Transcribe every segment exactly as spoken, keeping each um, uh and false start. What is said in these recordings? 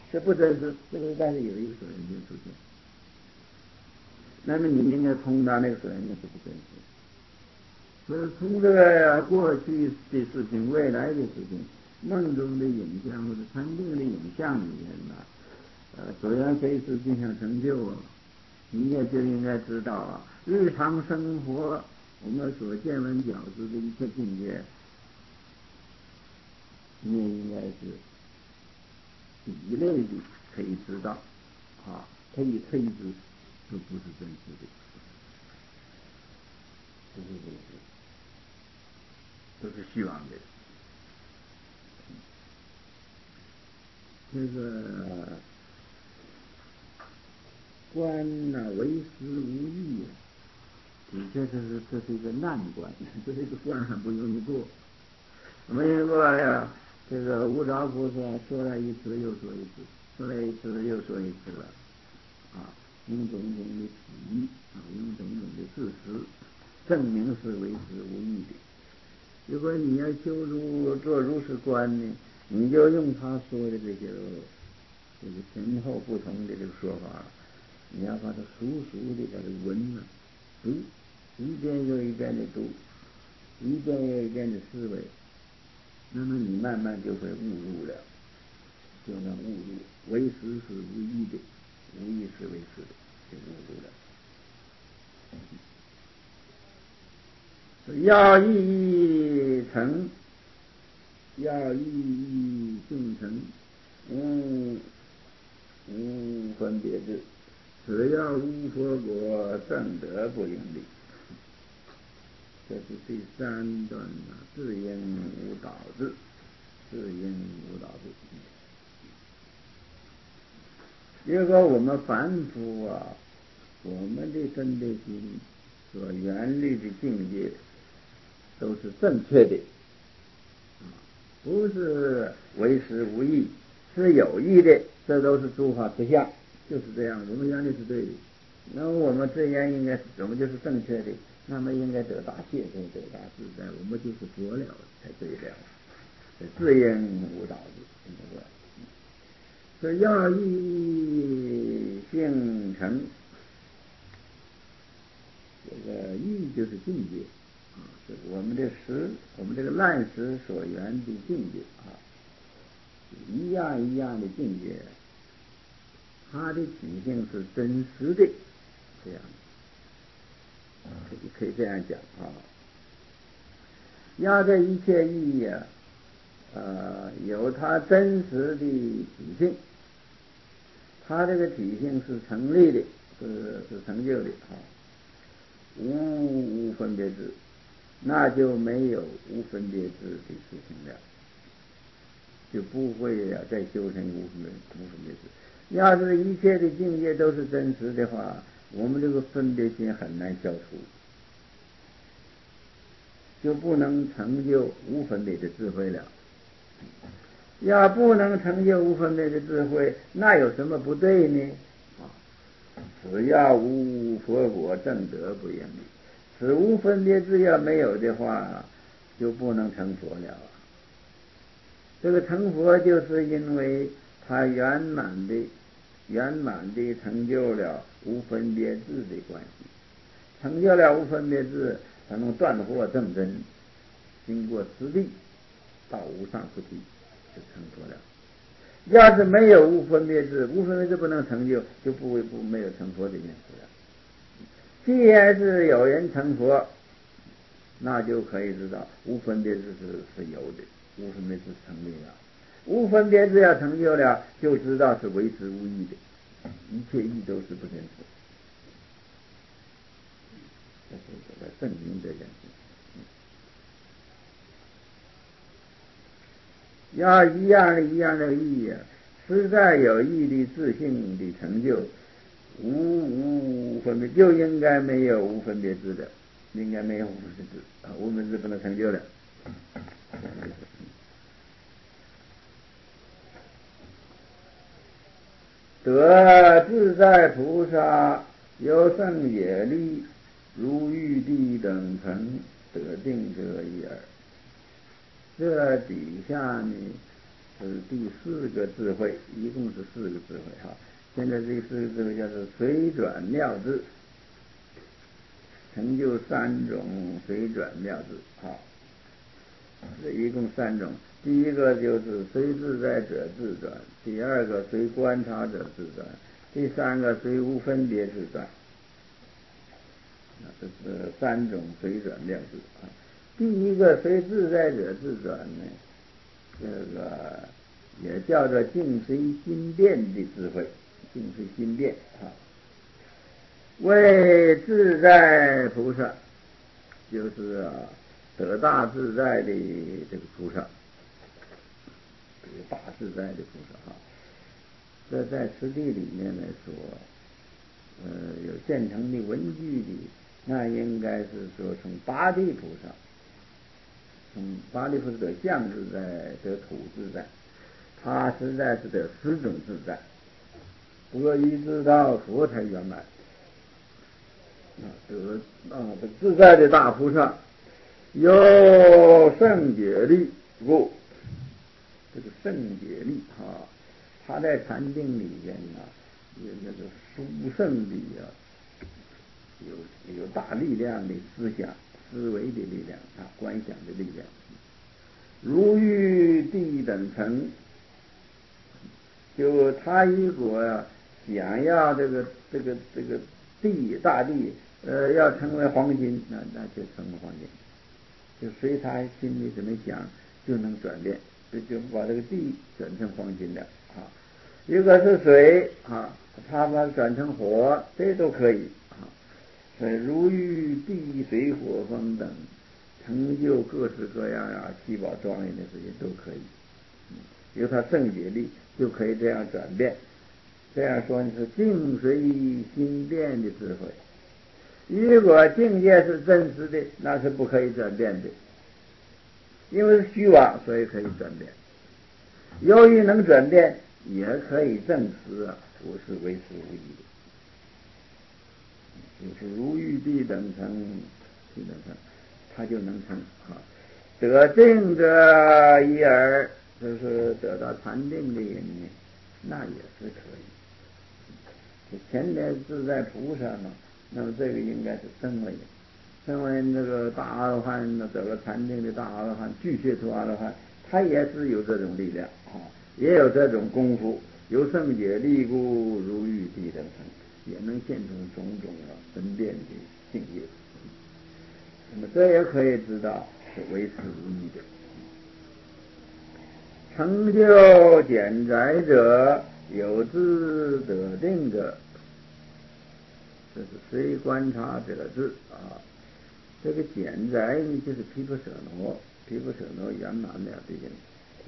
这不真实，这个但是有一个所缘境出现，那么你应该通达那个所缘境是不真实。所以从这个过去的事情、未来的事情、梦中的影像或者禅定的影像里面呢，呃，所缘非实境想成就啊，你也就应该知道啊，日常生活我们所见闻觉知的一切境界，你也应该是比类的可以知道啊，可以推知，都不是真实的，不是真实的，都是虚妄的。这个观呢、啊，为实无益，的确这是这是一个难关，这是一个关很不容易过。我们过呀，这个无着菩萨说了一次又说一次，说了一次又说一次了，啊，用种种的体喻啊，用种种的事实证明是为实无益的。如果你要修如做如是观呢，你就用他说的这些这个前后不同的这个说法，你要把它熟熟的把它闻了读，一遍又一遍的读，一遍又一遍的思维，那么你慢慢就会悟入了，就能悟入为实是无益的，无益是为实的，就悟入了。要义成，要义义性成，无无分别智，只要无佛果正得不盈利。这是第三段啊，自因无导致，自因无导致。如果我们凡夫啊，我们的分别心所缘虑的境界都是正确的，不是为实无益，是有益的，这都是诸法实相，就是这样。我们缘虑是对的，那么我们自然应该我们就是正确的，那么应该得大解脱，得大自在，我们就是佛了才对了。自因无导致，对吧？所以要义性成，这个义就是境界啊，就是我们的识，我们这个烂识所缘的境界啊，一样一样的境界，它的体性是真实的，这样可以可以这样讲啊。要这一切义啊，呃，有它真实的体性，它这个体性是成立的，是是成就的啊。无无分别智，那就没有无分别智的事情了，就不会呀、啊、再修成无分别无分别智。要是一切的境界都是真实的话，我们这个分别心很难消除，就不能成就无分别的智慧了。要不能成就无分别的智慧，那有什么不对呢？只要无佛果正得不盈利，此无分别智要没有的话，就不能成佛了。这个成佛就是因为他圆满的圆满的成就了无分别智的关系，成就了无分别智，才能断惑正真，经过实力到无上菩提就成佛了。要是没有无分别智，无分别智不能成就，就不会不没有成佛这件事了。既然是有人成佛，那就可以知道无分别智是是有的，无分别智成立了。无分别智要成就了，就知道是为实无益的，一切义都是不真实。这是来证明这件事。要一样的一样的义啊，实在有义的自性的成就，无无分别就应该没有无分别智的，应该没有无分别智啊，无分别智不能成就的。得自在菩萨有胜业力，如玉帝等成，得定者也。这底下呢， 这是第四个智慧，一共是四个智慧哈。现在这四个智慧叫做随转妙智，成就三种随转妙智哈。这一共三种，第一个就是随自在者自转，第二个随观察者自转，第三个随无分别自转。这是三种随转妙智啊。第一个随自在者自转呢，这个也叫做境随心变的智慧，境随心变啊。为自在菩萨，就是啊得大自在的这个菩萨，这个大自在的菩萨哈。这在实地里面来说，呃，有现成的文具的，那应该是说从八地菩萨，从八地菩萨得相自在，得土自在，他实在是得十种自在，不过一直到佛才圆满。啊，得啊，这自在的大菩萨有圣解力故，这个圣解力啊，他在禅定里边呢，有那个殊胜的啊，有有大力量的思想、思维的力量啊，观想的力量，如玉地等层，就他如果啊想要这个这个这个地大地呃要成为黄金，那那就成为黄金，就随他心里怎么想就能转变，就就把这个地转成黄金了啊。如果是水啊，他把它转成火，这都可以啊。所以如玉地水火风等，成就各式各样啊七宝庄严的事情都可以。由他圣解力就可以这样转变，这样说你是境随心变的智慧。如果境界是真实的，那是不可以转变的，因为是虚妄，所以可以转变。由于能转变，也可以证实啊，不是为实无疑的，就是如玉地等层，地等层，他就能成啊。得定者一耳，就是得到禅定的人呢，那也是可以。前面自在菩萨嘛，那么这个应该是声闻，声闻那个大阿罗汉，得了禅定的大阿罗汉，巨蟹座阿罗汉，他也是有这种力量啊，也有这种功夫，由圣解力故如玉地等层，也能现出种种啊分辨的境界。那么这也可以知道是为实无疑的。成就简宅者，有志得定者，这是随观察者智啊。这个简宅呢，就是毗婆舍那，毗婆舍那圆满了这件。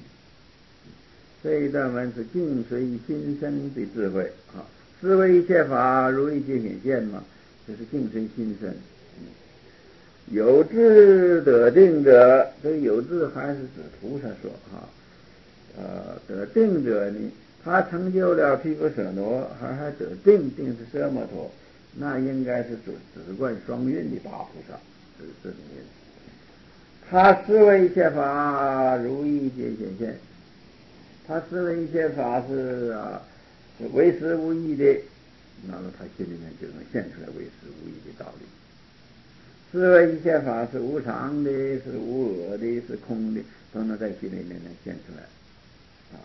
这一段文是境随心生的智慧啊，思维一切法如一切显现嘛，就是境随心生。有志得定者，这个有志还是指菩萨说啊。呃，得定者呢，他成就了毗婆舍那，还还得定，定是奢摩陀，那应该是指直观双运的大菩萨，是这种意思。他思维一切法如一切显现，他思维一切法是啊是为实无异的，那么他心里面就能现出来为实无异的道理。思维一切法是无常的，是无我的，是空的，都能在心里面能现出来。啊，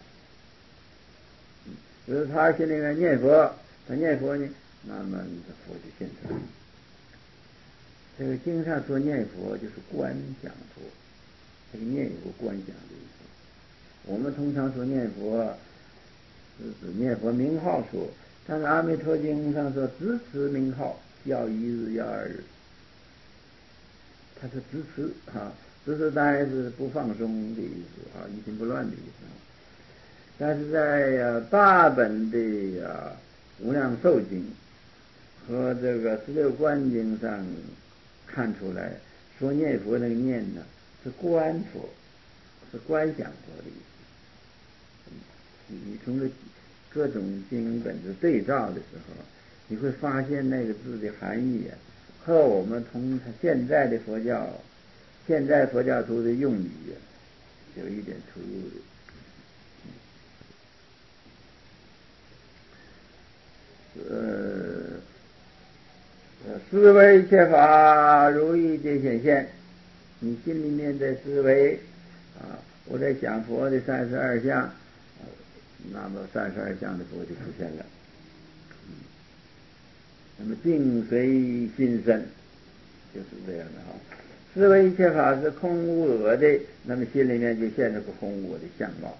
就是他心里面念佛，他念佛呢，那么这佛就现出来。这个经上说念佛就是观想佛，这个念有观想的意思。我们通常说念佛是指念佛名号说，但是阿弥陀经上说只持名号，要一日要二日，他是支持啊，支持当然是不放松的意思啊，一心不乱的意思。但是在、啊、大本的啊无量寿经和这个十六观经上看出来，说念佛那个念呢是观佛，是观想佛的意思。你从这各种经本子对照的时候，你会发现那个字的含义啊，和我们从现在的佛教、现在佛教徒的用语有一点出入的。 思维一切法如意界显现，你心里面的思维啊，我在想佛的三十二相，那么三十二相的佛就出现了。那么境随心生，就是这样的哈。思维一切法是空无我的，那么心里面就现出个空无我的相貌。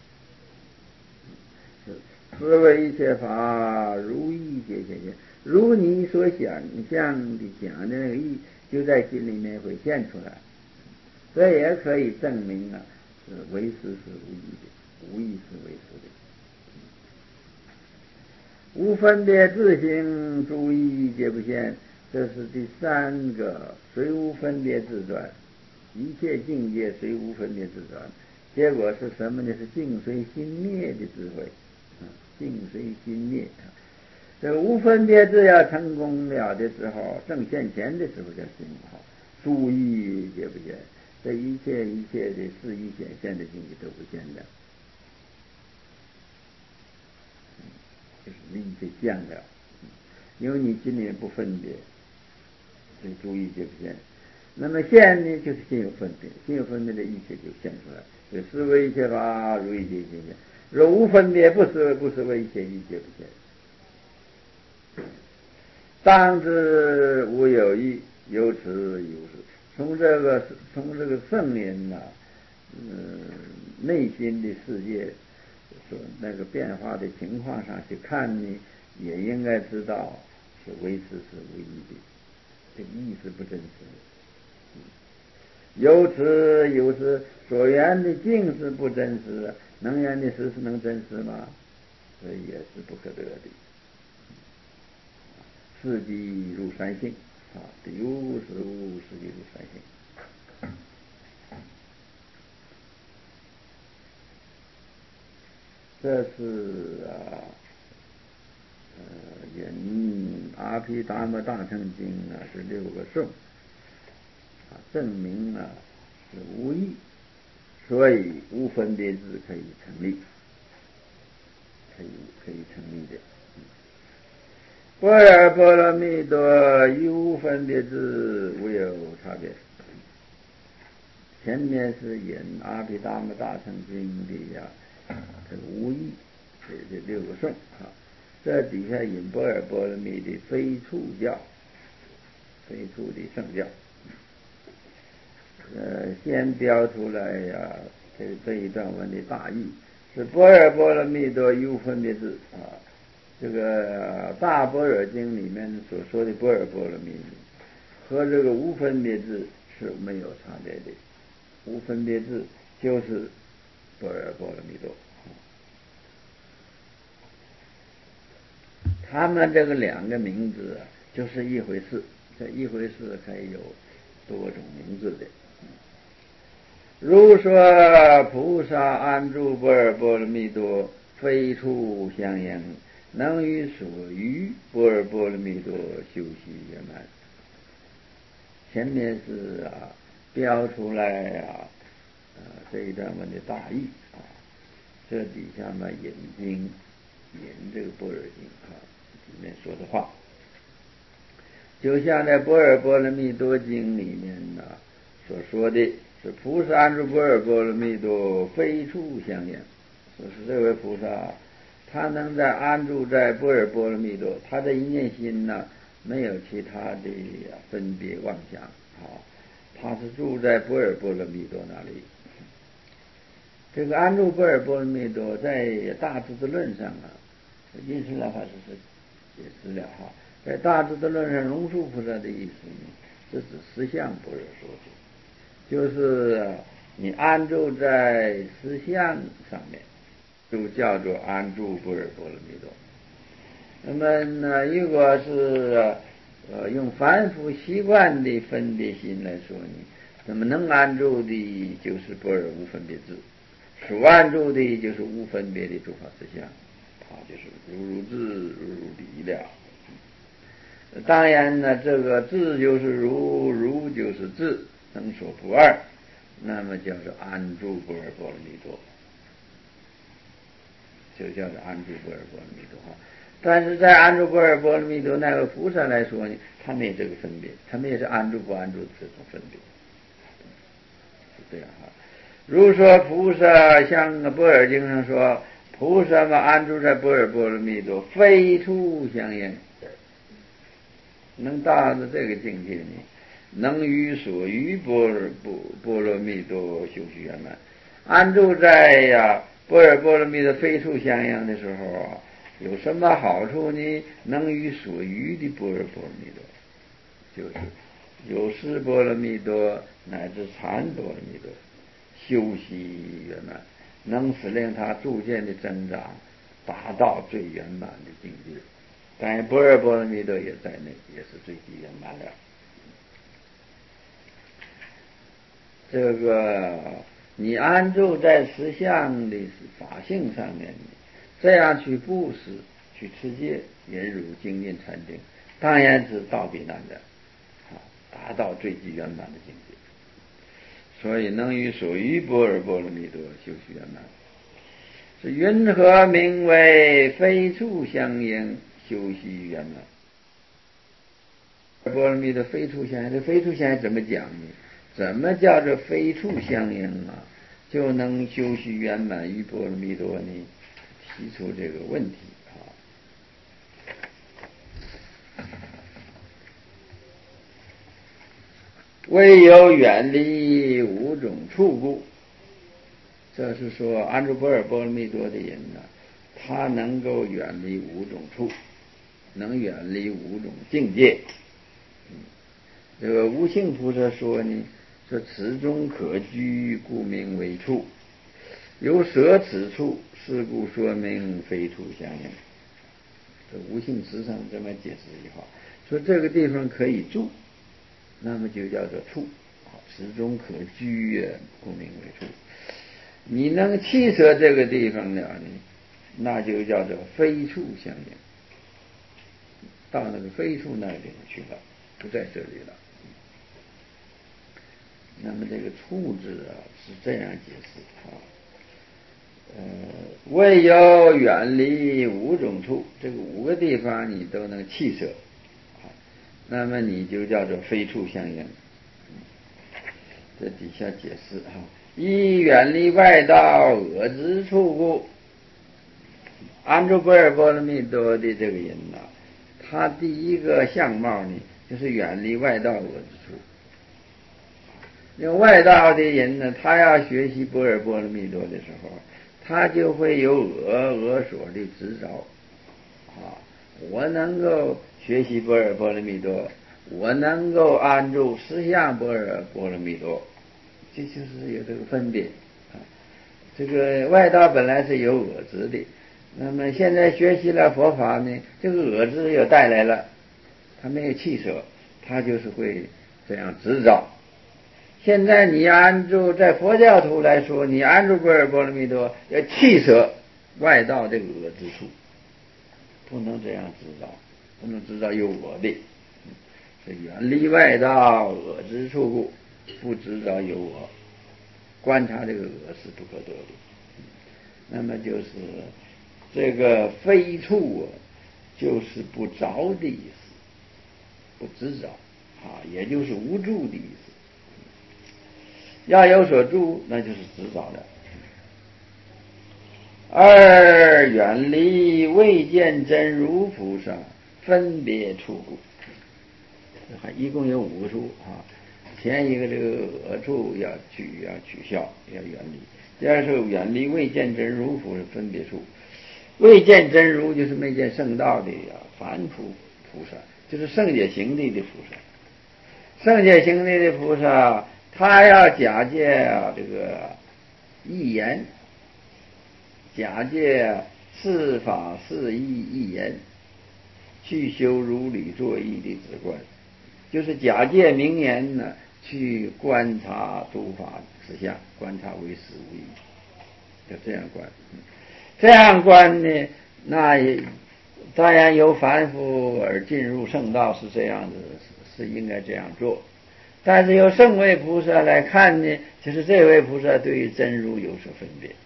思维一切法如意界显现，如你所想象的想的那个意，就在心里面会现出来。这也可以证明啊，是为实是无意的，无意是为实的。无分别自性诸意皆不现，这是第三个，虽无分别自转，一切境界虽无分别自转，结果是什么呢？是境随心灭的智慧，境随心灭。这个无分别自要成功了的时候，正现前的时候叫心好，诸意皆不现，这一切一切的事意显现的境界都不现的。就是离这相了，因为你心里不分别，所以诸意皆不现。那么现呢，就是心有分别，心有分别的一切就现出来。所以思维一切法如意界显现，若无分别，不思不思维一切一切不现。当知无有义，有此有事。从这个从这个圣人呐、啊，嗯，内心的世界。说那个变化的情况上去看呢，也应该知道是为实是无意的，这个意是不真实的。有此有时所缘的境是不真实，能缘的实是能真实吗？这也是不可得的。四即入三性啊，第五十五四即入三性。这是啊，呃，引阿毗达摩大乘经啊是六个颂啊，证明啊是无义，所以无分别智可以成立，可以可以成立的。般若波罗蜜多与无分别智无有差别。前面是引阿毗达摩大乘经的呀、啊，这个无义这这六个颂啊，这底下引般若波罗蜜的非处教，非处的圣教。呃，先标出来呀、啊，这这一段文的大意是般若波罗蜜多与无分别智啊。这个大般若经里面所说的般若波罗蜜和这个无分别智是没有差别的，无分别智就是般若波罗蜜多。他们这个两个名字啊，就是一回事，这一回事还有多种名字的。如说菩萨安住般若波罗蜜多，非处相应，能于所于般若波罗蜜多修习圆满。前面是啊标出来啊，呃这一段文的大意啊，这底下呢引经引这个般若经啊里面说的话，就像在般若波罗蜜多经里面呢所说的是菩萨安住般若波罗蜜多，非处相应。说是这位菩萨，他能在安住在般若波罗蜜多，他的一念心呢，没有其他的分别妄想啊，他是住在般若波罗蜜多那里。这个安住般若波罗蜜多，在大智度论上啊，印顺老法师是解释了哈，在大智度论上，龙树菩萨的意思呢，这是实相般若说的。就是你安住在实相上面，就叫做安住般若波罗蜜多。那么呢，如果是呃用凡夫习惯的分别心来说呢，那么能安住的就是般若无分别智，所安住的就是无分别的诸法实相，它就是如如智如如理了。当然呢，这个智就是如，如就是智，能所不二，那么叫做安住般若波罗蜜多，就叫做安住般若波罗蜜多。但是在安住般若波罗蜜多那个菩萨来说呢， 他没有这个分别，他们也是安住不安住这种分别，是这样哈。如说菩萨像般若经上说，菩萨嘛安住在般若波罗蜜多，非处相应，能达到这个境界呢，能于所欲般若波罗蜜多修习圆满。安住在呀般若波罗蜜多非处相应的时候啊，有什么好处呢？能于所欲的般若波罗蜜多，就是有识波罗蜜多乃至禅波罗蜜多修习圆满，能使令他逐渐的增长，达到最圆满的境界。当然般若波罗蜜多也在内，也是最极圆满的。这个你安住在实相的法性上面，这样去布施、去持戒、忍辱、精进、禅定，当然是道比难的，啊，达到最极圆满的境界。所以能于所欲般若波罗蜜多修习圆满，是云何名为非处相应修习圆满？波罗蜜多非处相应，这非处相应怎么讲呢？怎么叫做非处相应啊？就能修习圆满于波罗蜜多呢？提出这个问题啊。唯有远离五种处故，这是说安住般若波罗蜜多的人呢，他能够远离五种处，能远离五种境界。这个无性菩萨说呢，说此中可居，故名为处，有舍此处，是故说明非处相应。这无性实上这么解释一句话，说这个地方可以住，那么就叫做处，此中可居，故名为处。你能弃舍这个地方了呢，那就叫做非处相应，到那个非处那里去了，不在这里了。那么这个处字啊是这样解释啊，呃，唯有远离五种处，这个五个地方你都能弃舍，啊，那么你就叫做非处相应。这底下解释啊，一远离外道恶之处故，安住般若波罗蜜多的这个人呐，他第一个相貌呢，就是远离外道恶之处。因为外道的人呢，他要学习般若波罗蜜多的时候，他就会有我我所的执着啊。我能够学习般若波罗蜜多，我能够安住实相般若波罗蜜多，这就是有这个分别啊。这个外道本来是有我执的，那么现在学习了佛法呢，这个我执又带来了，他没有弃舍，他就是会这样执着。现在你安住在佛教徒来说，你安住般若波罗蜜多，要弃舍外道这个我之处，不能这样执着，不能执着有我的，是远离外道我之处故，不执着有我，观察这个我是不可得的。那么就是这个非处，就是不着的意思，不执着啊，也就是无住的意思。要有所住，那就是执着的。二远离未见真如菩萨分别处故，还一共有五个处啊。前一个这个恶处要取要取消，要远离。第二是远离未见真如菩萨分别处。未见真如就是没见圣道的呀，凡夫菩萨就是圣解行地的菩萨。圣解行地的菩萨，他要假借啊这个义言，假借是法是义义言，去修如理作意的止观，就是假借名言呢，去观察诸法实相，观察为实无义，就这样观。这样观呢，那也当然由凡夫而进入圣道是这样子，是应该这样做。但是由圣位菩萨来看呢，就是这位菩萨对于真如有所分别，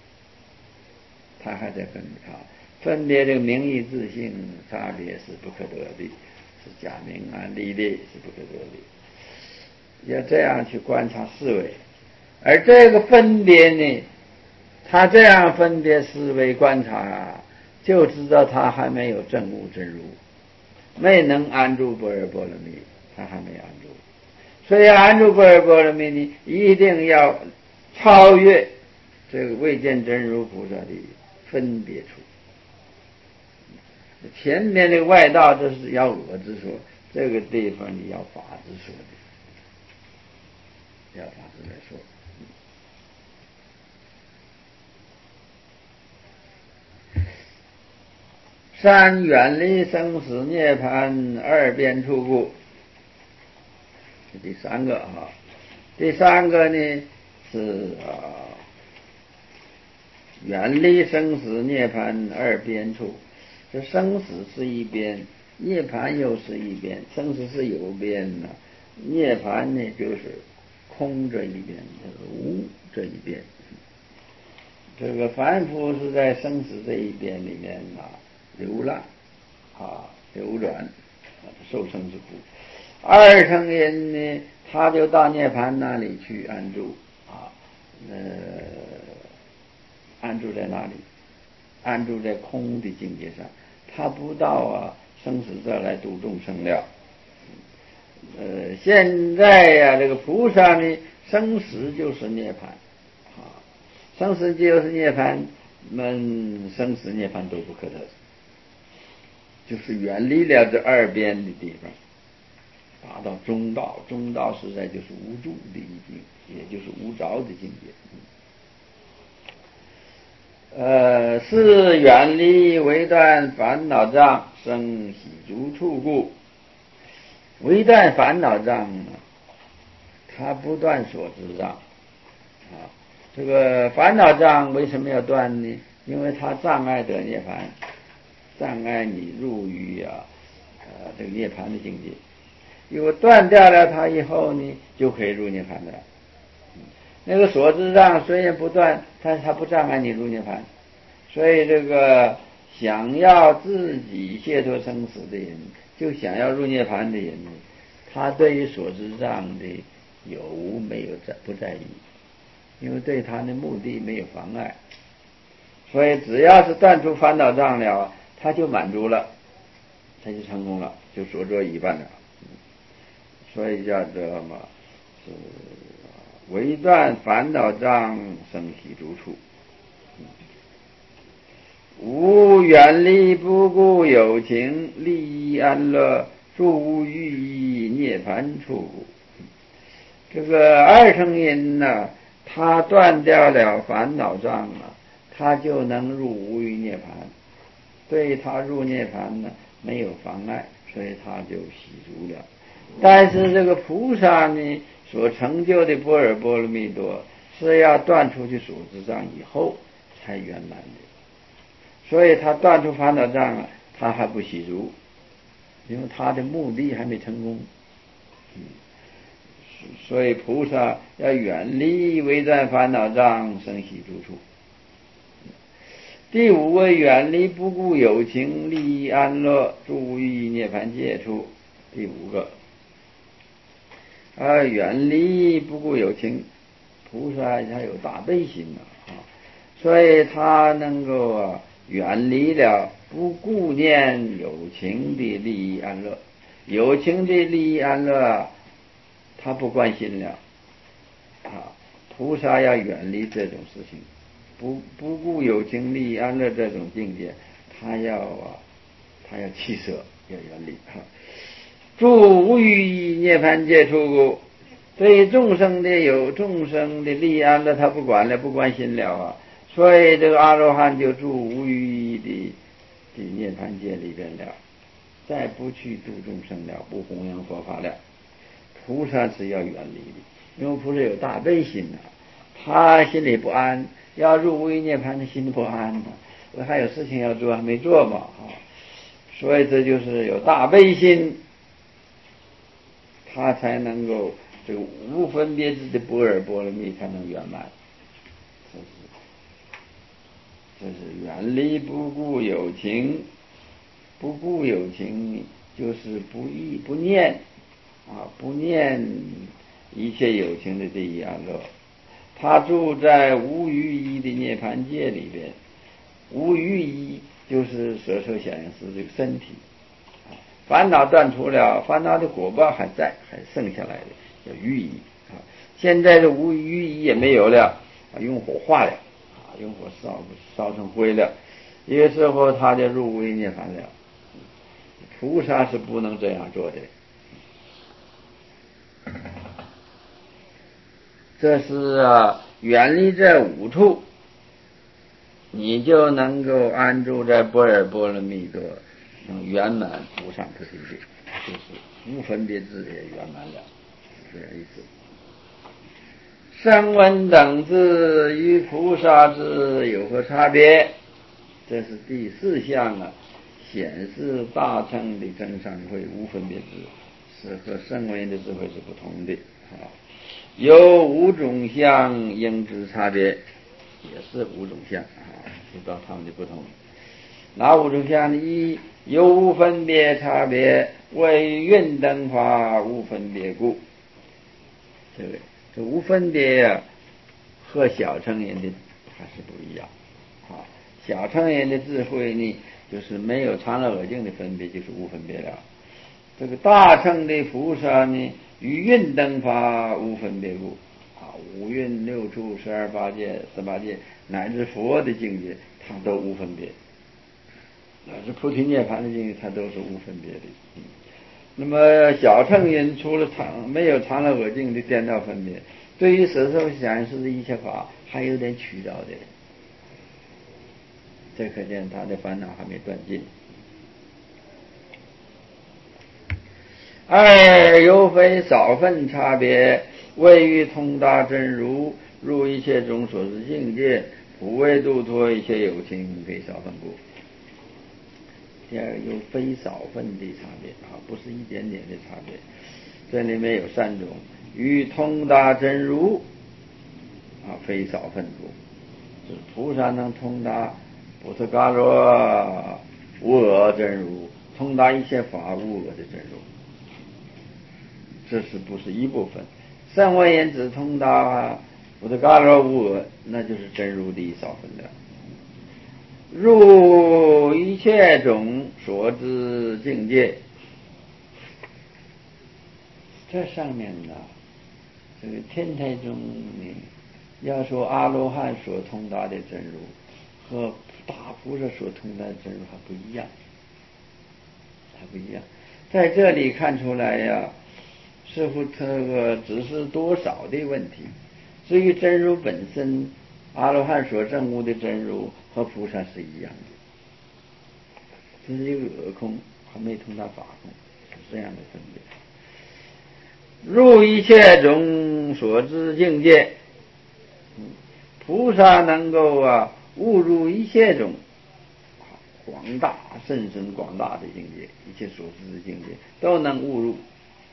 他还在分别啊，分别这个名义自性差别是不可得的。 是假名安立的，是不可得的。要这样去观察思维，而这个分别呢，他这样分别思维观察，就知道他还没有证悟真如，没能安住般若波罗蜜，他还没安住。所以安住般若波罗蜜呢，一定要超越这个未见真如菩萨的分别处。前面的外道这是要我之说，这个地方你要法之说的，要法之来说。三远离生死涅槃二边处故，第三个哈，第三个呢是啊，远离生死涅槃二边处。这生死是一边，涅槃又是一边。生死是有边呢，涅槃呢就是空这一边，就是无这一边。这个凡夫是在生死这一边里面啊流浪啊流转，受生之苦。二乘人呢，他就到涅槃那里去安住啊，呃，安住在哪里？安住在空的境界上，他不到啊生死这来度众生了。呃，现在呀、啊，这个菩萨呢，生死就是涅槃啊，生死就是涅槃，们生死涅槃都不可得，就是远离了这二边的地方，达到中道。中道实在就是无住的一境，也就是无着的境界。呃，是远离为断烦恼障生喜足处故。为断烦恼障呢，它不断所知障啊。这个烦恼障为什么要断呢？因为它障碍得涅槃，障碍你入于啊呃这个涅槃的境界。如果断掉了它以后呢，就可以入涅槃的了。那个所知障虽然不断，但是它不障碍你入涅槃。所以这个想要自己解脱生死的人，就想要入涅槃的人，他对于所知障的有无没有在不在意，因为对他的目的没有妨碍。所以只要是断除烦恼障了，他就满足了，他就成功了，就所作已办了。所以叫做什么？是为断烦恼障生喜足处。无远离不顾有情，利益安乐，住于涅槃处。这个二乘人呢，他断掉了烦恼障啊，他就能入无余涅槃，对他入涅槃呢没有妨碍，所以他就喜足了。但是这个菩萨呢，所成就的般若波罗蜜多是要断出去所知障以后才圆满的。所以他断除烦恼障啊，他还不喜足，因为他的目的还没成功。嗯，所以菩萨要远离为断烦恼障生喜足处。第五个，远离不顾有情，利益安乐，住于涅槃界处。第五个啊，远离不顾有情，菩萨他有大悲心啊，所以他能够啊远离了不顾念有情的利益安乐。有情的利益安乐他不关心了啊，菩萨要远离这种事情，不不顾有情利益安乐这种境界，他要啊他要弃舍，要远离啊。住无于涅槃界处，对众生的有众生的利益安乐他不管了，不关心了啊。所以这个阿罗汉就住无余的的涅槃界里边了，再不去度众生了，不弘扬佛法了。菩萨是要远离的，因为菩萨有大悲心啊，他心里不安，要入无余涅槃的心不安啊，我还有事情要做还没做嘛啊，所以这就是有大悲心，他才能够这个无分别智的般若波罗蜜才能圆满。这是远离不顾有情，不顾有情就就是不忆不念啊，不念一切有情的这一样乐。他住在无余一的涅槃界里边，无余一就是色受想行识这个身体，烦恼断除了，烦恼的果报还在，还剩下来的叫余一啊。现在的无余一也没有了，用火化了啊，用火烧烧成灰了，一个时候他就入无余涅槃了。菩萨是不能这样做的。这是啊，远离这五处，你就能够安住在般若波罗蜜多圆满无上菩提地，就是无分别智也圆满了，这样意思。声闻等智与菩萨智有何差别？这是第四项啊，显示大乘的增上慧无分别智是和声闻的智慧是不同的啊。有五种相应之差别，也是五种相啊，知道他们的不同。哪五种相呢？一有无分别差别，为运灯法无分别故。这个这无分别啊，和小乘人的还是不一样啊。小乘人的智慧呢，就是没有常乐我净的分别，就是无分别了。这个大乘的菩萨呢，与运灯法无分别故啊，五蕴六处十二八界十八界乃至佛的境界，它都无分别。乃至菩提涅槃的境界，它都是无分别的。嗯、那么小乘人除了常没有常乐我净的颠倒分别，对于色受想行识的一切法还有点取着的，这可见他的烦恼还没断尽。二有非少分差别，位于通达真如，入一切种所知境界，普为度脱一切有情，非少分故。第二有非少分的差别啊，不是一点点的差别。这里面有三种：于通达真如啊，非少分故，就是菩萨能通达波特伽罗无我真如，通达一切法无我的真如。这是不是一部分？声闻人只通达波特伽罗无我，那就是真如的少分了。入一切种所知境界，这上面呢，这个天台宗呢，要说阿罗汉所通达的真如和大菩萨所通达的真如还不一样，还不一样。在这里看出来呀，似乎这个只是多少的问题。至于真如本身，阿罗汉所证悟的真如和菩萨是一样的。这是一个我空，还没通达法空，是这样的分别。入一切种所知境界，菩萨能够啊悟入一切种广大甚深广大的境界，一切所知的境界都能悟入。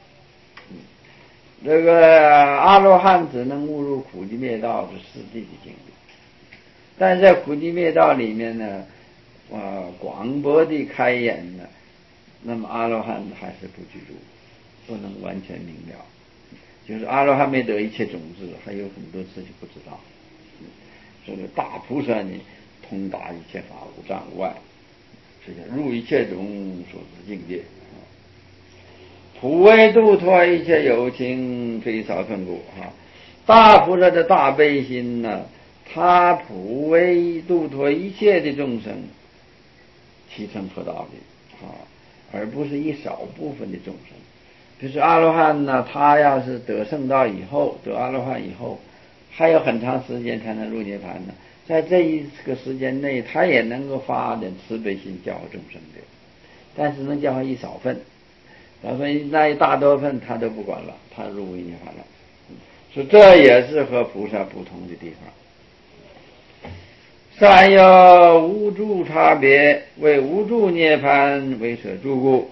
这个阿罗汉只能悟入苦集灭道是实际的境界，但在苦集灭道里面呢，啊，广博的开眼呢，那么阿罗汉还是不具足，不能完全明了。就是阿罗汉没得一切种子，还有很多事情不知道。这个大菩萨呢，通达一切法无障无碍，是入一切种所知境界。普为度脱一切有情，非少分故啊！大菩萨的大悲心呢，他普为度脱一切的众生，提升佛道的啊，而不是一少部分的众生。就是阿罗汉呢，他要是得圣道以后，得阿罗汉以后，还有很长时间才能入涅槃呢。在这一个时间内，他也能够发展慈悲心教化众生的，但是能教化一少分。他说那一大多份他都不管了，他入涅槃了，所以这也是和菩萨不同的地方。三有无住差别，为无住涅槃为舍住故。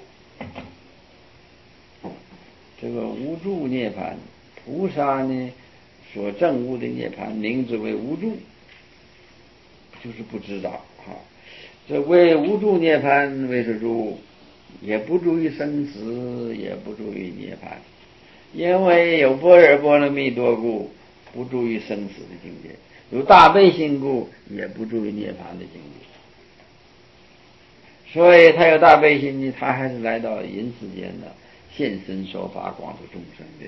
这个无住涅槃，菩萨呢所证悟的涅槃，名字为无住，就是不知道啊。这为无住涅槃为舍住， 也不注意生死，也不注意涅槃，因为有般若波罗蜜多故，不注意生死的境界；有大悲心故，也不注意涅槃的境界。所以他有大悲心呢，他还是来到人世间的现身说法，广度众生的。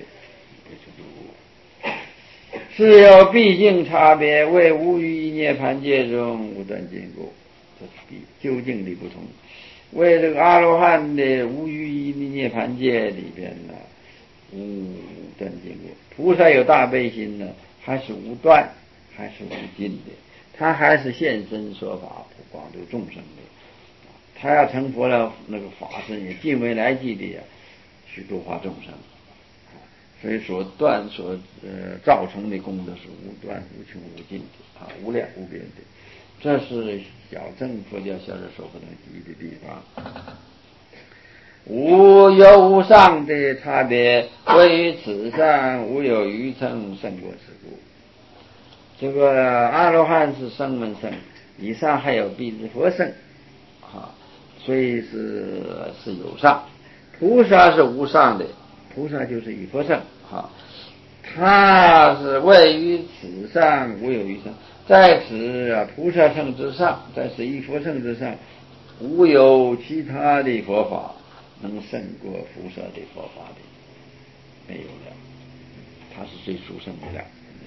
是有毕竟差别，为无于涅槃界中无断禁故，这是比究竟的不同。为这个阿罗汉的无于涅槃界里边呢，无断禁故。菩萨有大悲心呢，还是无断，还是无尽的，他还是现身说法，广度众生的。他要成佛了，那个法身也尽未来际的呀，去度化众生。所以所断所呃造成的功德是无断无穷无尽的啊，无量无边的。这是小乘佛教小乘所不能及的地方。无有无上的差别，位于此上无有余乘胜过此故。这个阿罗汉是声闻乘，以上还有辟支佛乘啊，所以是是有上。菩萨是无上的，菩萨就是以佛乘啊，他是位于此上无有余乘，在此啊菩萨乘之上，在此一佛乘之上，无有其他的佛法能胜过菩萨的佛法的，没有了，他是最殊胜的了。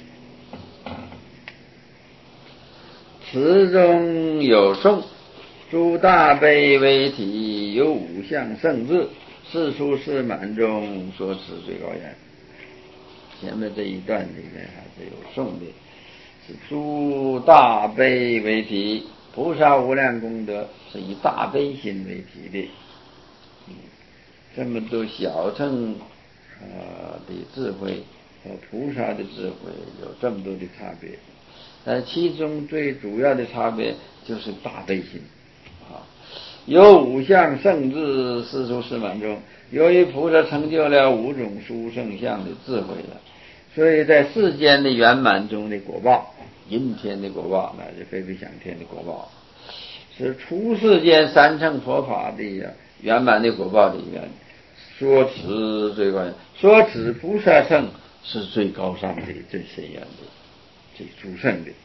此中有颂，诸大悲为体，有五相圣智，世出世满中所持最高言。前面这一段里面还是有颂的，是诸大悲为体，菩萨无量功德是以大悲心为体的。嗯，这么多小乘呃的智慧和菩萨的智慧有这么多的差别，但其中最主要的差别就是大悲心啊。有五相圣智，世出世满中，由于菩萨成就了五种殊胜相的智慧了，所以在世间的圆满中的果报，阴天的果报乃至非非想天的果报，是出世间三乘佛法的圆满的果报里面，说持最高，说持菩萨乘是最高尚的、最深远的、最殊胜的。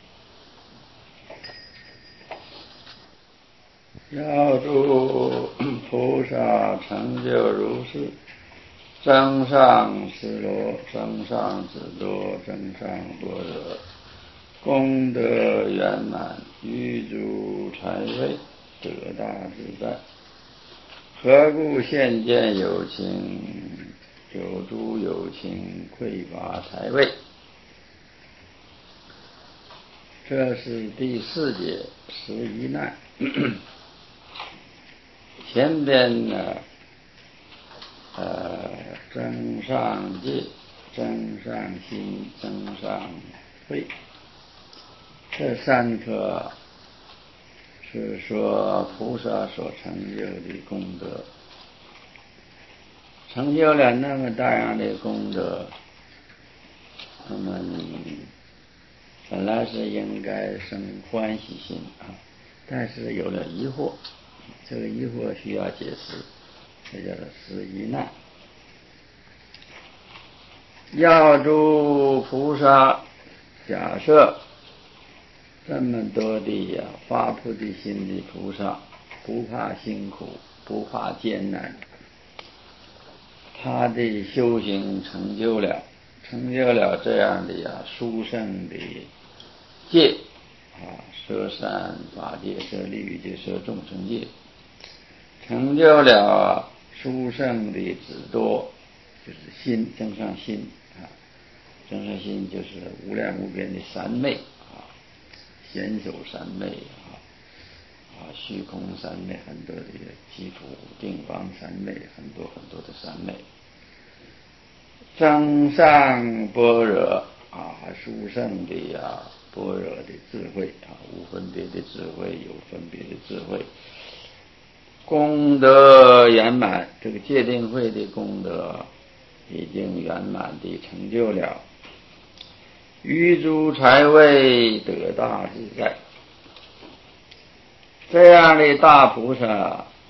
要诸菩萨成就如是，增上师罗，增上智多，增上般若，功德圆满，具足财位，得大自在。何故现见有情，久诸有情匮乏财位？这是第四节十一难。前边呢，呃，增上戒，增上心，增上慧，这三颗是说菩萨所成就的功德，成就了那么大样的功德，那么你本来是应该生欢喜心啊，但是有了疑惑，这个疑惑需要解释，这叫做十一难。要诸菩萨，假设这么多的呀发菩提心的菩萨，不怕辛苦，不怕艰难，他的修行成就了，成就了这样的呀殊胜的戒啊，舍善法界，舍利欲界，舍众生界，成就了殊胜的智多，就是心，增上心啊，增上心就是无量无边的三昧啊，显手三昧啊，啊虚空三昧，很多的基础定方三昧，很多很多的三昧。增上般若啊，殊胜的呀般若的智慧啊，无分别的智慧，有分别的智慧，功德圆满，这个戒定慧的功德已经圆满地成就了，于诸财位得大自在。这样的大菩萨，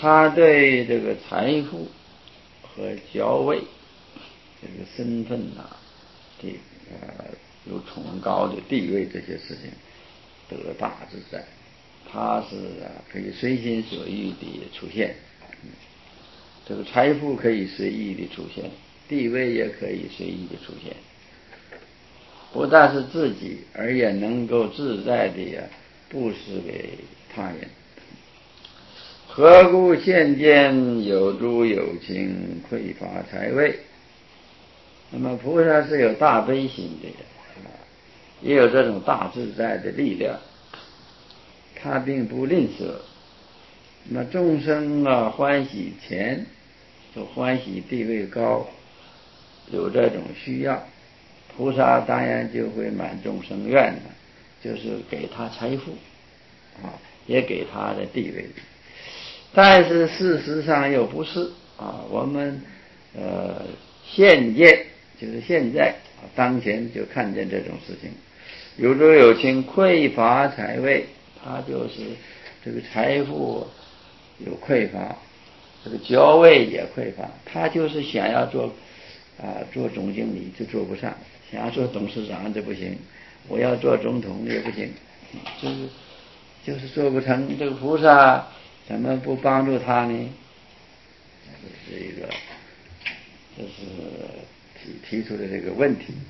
他对这个财富和爵位这个身份啊地呃有崇高的地位这些事情得大自在，他是啊可以随心所欲地出现，这个财富可以随意地出现，地位也可以随意地出现，不但是自己，而也能够自在地啊布施给他人。何故现见有诸有情匮乏财位？那么菩萨是有大悲心的，也有这种大自在的力量，他并不吝啬。那么众生啊欢喜钱，就欢喜地位高，有这种需要，菩萨当然就会满众生愿了，就是给他财富啊，也给他的地位。但是事实上又不是啊，我们呃现见就是现在啊当前就看见这种事情，有诸有情匮乏财位，他就是这个财富有匮乏，这个爵位也匮乏，他就是想要做啊做总经理就做不上，想要做董事长就不行，我要做总统也不行，就是就是做不成。这个菩萨怎么不帮助他呢？这是一个，这是提提出的这个问题。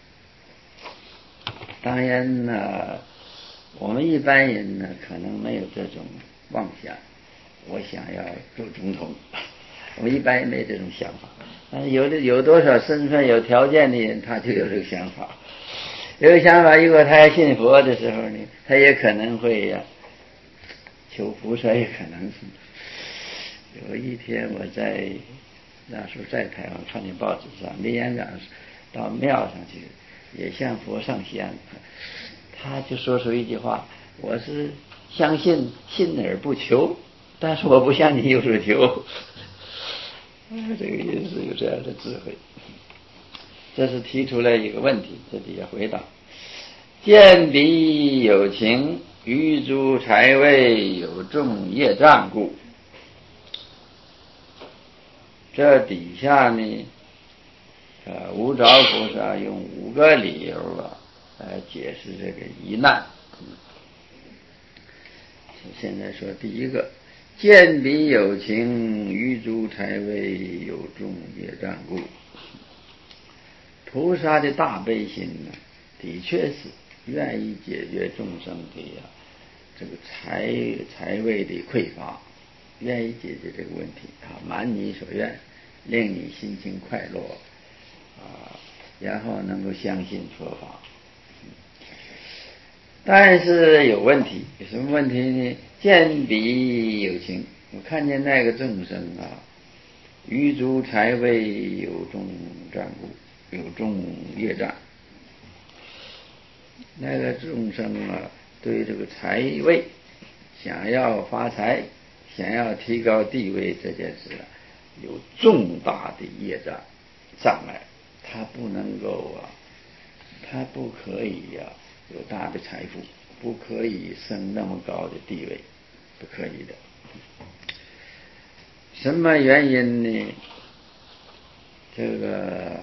当然呢，我们一般人呢可能没有这种妄想，我想要做总统，我们一般没这种想法。但是有的有多少身份有条件的人，他就有这个想法。有个想法，如果他要信佛的时候呢，他也可能会呀、啊。求菩萨也可能是。有一天我在那时候在台湾看见报纸上，李院长到庙上去也向佛上香，他就说出一句话：我是相信信而不求，但是我不像你有所求。这个也是有这样的智慧。这是提出来一个问题，这里也回答：见彼有情，余诸财位有众业障故。这底下呢，呃，无着菩萨用五个理由啊来解释这个疑难。现在说第一个，见彼有情，余诸财位有众业障故。菩萨的大悲心呢，的确是愿意解决众生的呀、啊、这个财财位的匮乏，愿意解决这个问题啊，满你所愿，令你心情快乐啊，然后能够相信佛法。但是有问题，有什么问题呢？见彼有情，我看见那个众生啊，余诸财位有众障故，有众业障。那个众生啊，对这个财位想要发财，想要提高地位这件事啊，有重大的业障障碍，他不能够啊，他不可以呀、啊、有大的财富，不可以升那么高的地位，不可以的。什么原因呢？这个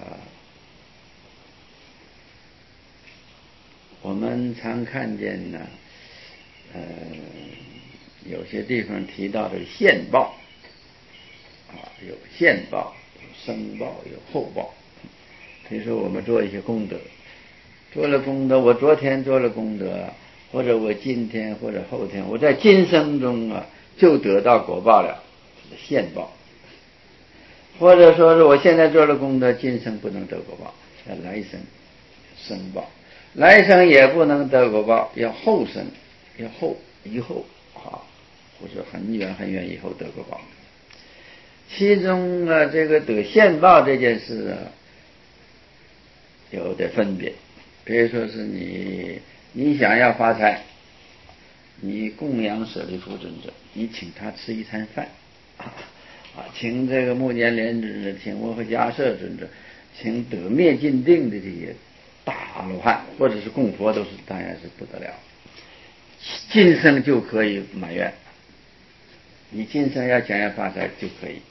我们常看见呢，呃，有些地方提到的现报啊，有现报，有生报，有后报。比如说我们做一些功德，做了功德，我昨天做了功德，或者我今天或者后天，我在今生中啊就得到果报了，这是现报。或者说是我现在做了功德，今生不能得果报，要来生生报，来生也不能得果报，要后生，要后以后啊，或者很远很远以后得果报。其中啊，这个得现报这件事啊，有的分别。比如说是你你想要发财，你供养舍利弗尊者，你请他吃一餐饭啊。啊，请这个目犍连尊者，请摩诃迦叶尊者，请得灭尽定的这些大阿罗汉，或者是供佛，都是当然是不得了，今生就可以满愿。 你今生要想要发财就可以。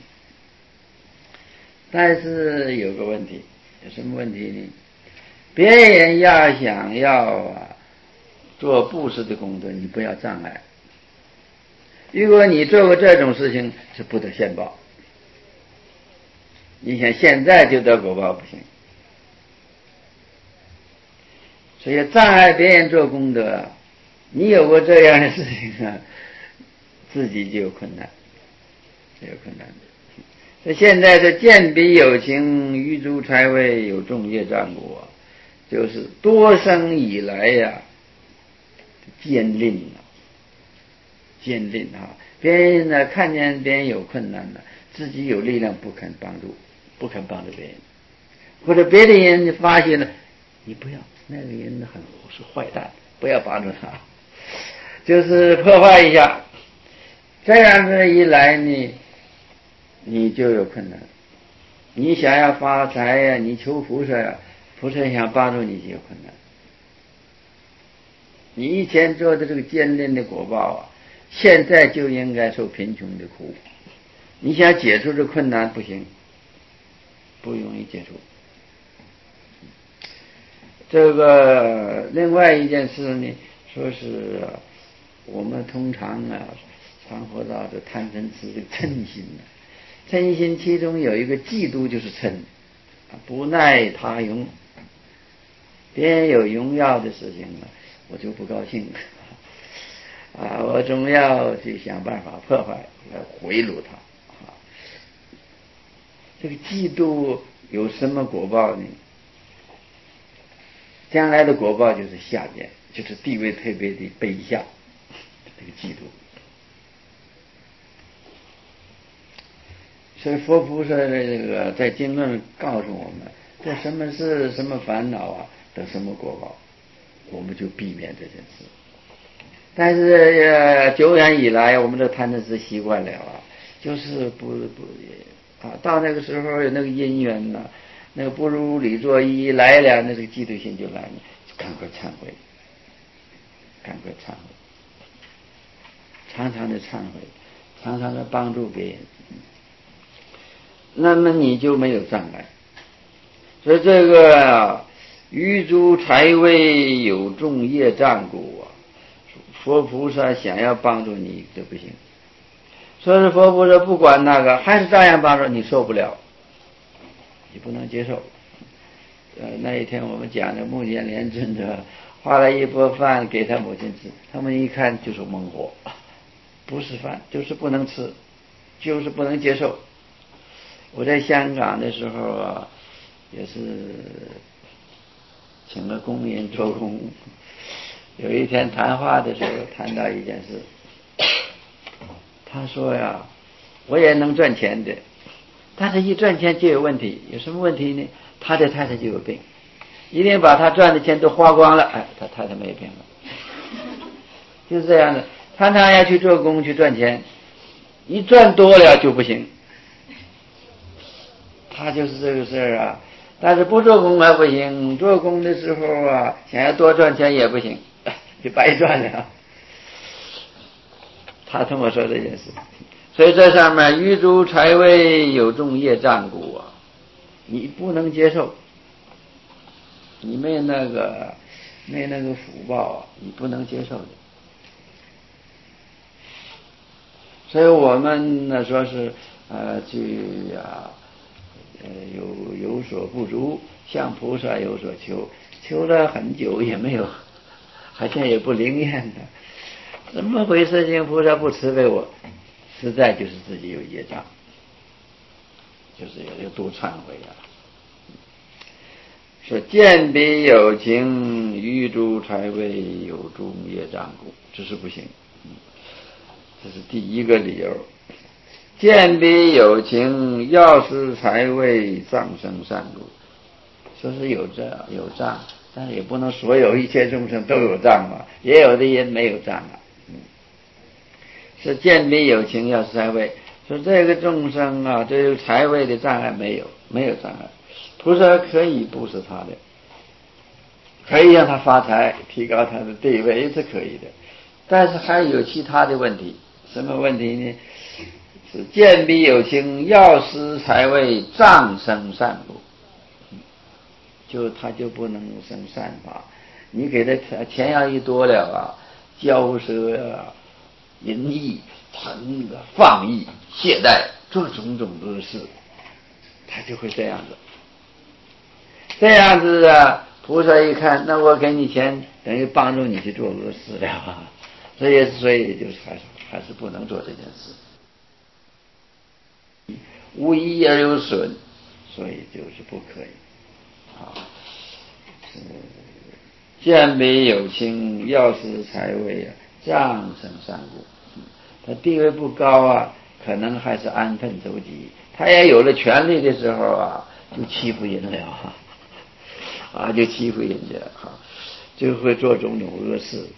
但是有个问题，有什么问题呢？别人要想要啊做布施的功德，你不要障碍。如果你做过这种事情，是不得现报。你想现在就得果报不行，所以障碍别人做功德，你有过这样的事情啊，自己就有困难，就有困难。所以现在是见彼有情，余诸财位有众业障故啊，就是多生以来呀、啊，坚吝啊，坚吝啊，别人呢看见别人有困难了，自己有力量不肯帮助，不肯帮助别人，或者别的人发现了，你不要，那个人很是坏蛋，不要帮助他，就是破坏一下。这样子一来呢，你就有困难。你想要发财呀、啊，你求菩萨呀、啊，菩萨想帮助你就有困难。你以前做的这个坚韧的果报啊，现在就应该受贫穷的苦。你想解除这困难不行，不容易解除。这个另外一件事呢，说是、啊、我们通常啊常说到的贪嗔痴的嗔心啊，嗔心其中有一个嫉妒，就是嗔，不耐他荣，别人有荣耀的事情啊，我就不高兴啊，我总要去想办法破坏，要回炉他啊。这个嫉妒有什么果报呢？将来的果报就是下贱，就是地位特别的卑下，这个嫉妒。所以佛菩萨的这个在经论告诉我们，做什么事什么烦恼啊，得什么果报，我们就避免这件事。但是、呃、久远以来，我们的贪嗔痴习惯了啊，就是不不啊，到那个时候有那个因缘呢、啊，那个不如理作揖来了，那这个嫉妒心就来了，赶快忏悔，赶快忏悔，常常的忏悔，常常的帮助别人，那么你就没有障碍。所以这个啊，余诸财位有众业障故啊，佛菩萨想要帮助你这不行。所以佛菩萨不管那个，还是照样帮助你，受不了，你不能接受。呃，那一天我们讲的目犍连尊者画了一钵饭给他母亲吃，他们一看就是猛火，不是饭，就是不能吃，就是不能接受。我在香港的时候啊，也是请了工人做工，有一天谈话的时候谈到一件事，他说呀，我也能赚钱的，但是一赚钱就有问题，有什么问题呢？他的太太就有病，一定把他赚的钱都花光了，哎，他太太没病了，就是这样的。常常要去做工去赚钱，一赚多了就不行，他就是这个事儿啊。但是不做工还不行，做工的时候啊，想要多赚钱也不行，就白赚了。他这么说这件事，所以这上面余诸财位有众业障故啊，你不能接受，你没那个没那个福报啊，你不能接受的。所以我们呢说是呃去啊呃有有所不足，向菩萨有所求，求了很久也没有，好像也不灵验的，怎么回事情？菩萨不慈悲我，实在就是自己有业障，就是要多忏悔啊。说见彼有情，余诸财位有众业障故，这是不行。这是第一个理由。见彼有情，要施财位障生善故，说是有障有障，但是也不能所有一切众生都有障嘛，也有的人没有障啊。嗯，是见彼有情要施财位，说这个众生啊，对于财位的障碍没有，没有障碍，菩萨可以布施他的，可以让他发财，提高他的地位是可以的，但是还有其他的问题， 什么问题呢？是见必有情，药师才为障生善故，就他就不能生善法。你给他钱要一多了啊，骄奢啊、淫逸、贪的、放逸、懈怠，做种种恶事，他就会这样子。这样子啊，菩萨一看，那我给你钱，等于帮助你去做恶事了啊，所以所以就是还是还是不能做这件事。无益而有损，所以就是不可以啊。见彼有情，药师才为障生善故。他地位不高啊，可能还是安分守己。他也有了权力的时候啊，就欺负人了啊，就欺负人家啊，就会做种种恶事。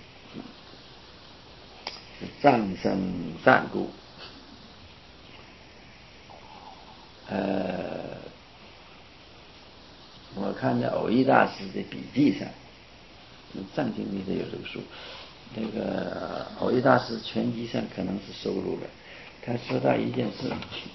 障生善故。呃，我看在藕益大师的笔记上，藏经里头有这个书，那个藕益大师全集上可能是收录了。他说到一件事，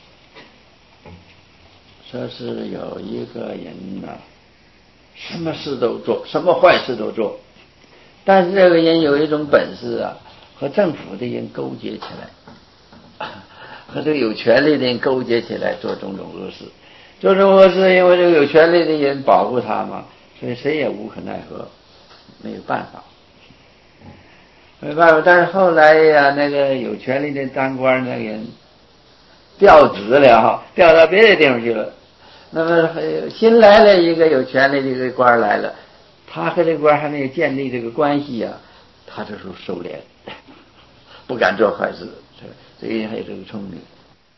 说是有一个人呢、啊，什么事都做，什么坏事都做，但是这个人有一种本事啊，和政府的人勾结起来，和这个有权力的人勾结起来做种种恶事。做种恶事，因为这个有权力的人保护他嘛，所以谁也无可奈何，没有办法，没办法。但是后来呀，那个有权力的当官那个人调职了哈，调到别的地方去了。那么新来了一个有权力的一个官来了，他和这个官还没有建立这个关系啊，他这时候收敛，不敢做坏事，这个人还有这个聪明。